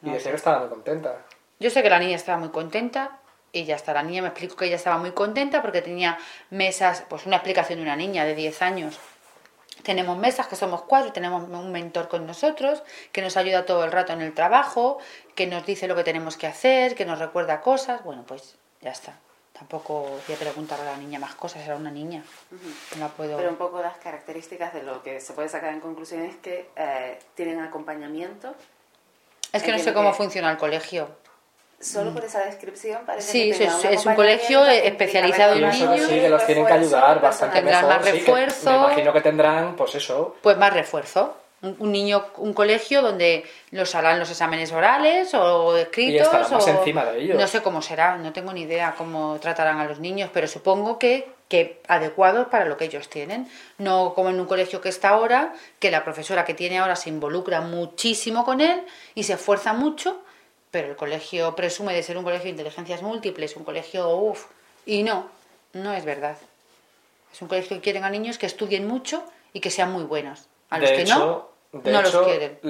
Y decía que estaba muy contenta. Yo sé que la niña estaba muy contenta y ya está. La niña me explicó que ella estaba muy contenta porque tenía mesas, pues una explicación de una niña de 10 años. Tenemos mesas que somos 4, tenemos un mentor con nosotros que nos ayuda todo el rato en el trabajo, que nos dice lo que tenemos que hacer, que nos recuerda cosas. Bueno, pues ya está. Tampoco voy a preguntar a la niña más cosas, era una niña. No la puedo... Pero un poco las características de lo que se puede sacar en conclusión es que tienen acompañamiento. Es que no sé cómo funciona el colegio. Solo por esa descripción parece Sí, que tenga es un colegio especializado en niños. Sí, que los tienen que ayudar bastante tendrán mejor. Más refuerzo. Sí, me imagino que tendrán, pues eso. Pues más refuerzo. Un niño, un colegio donde los harán los exámenes orales o escritos. Y estarán más encima de ellos. No sé cómo será, no tengo ni idea cómo tratarán a los niños, pero supongo que adecuados para lo que ellos tienen. No como en un colegio que está ahora, que la profesora que tiene ahora se involucra muchísimo con él y se esfuerza mucho, pero el colegio presume de ser un colegio de inteligencias múltiples, un colegio y no es verdad. Es un colegio que quieren a niños que estudien mucho y que sean muy buenos. A los que no los quieren.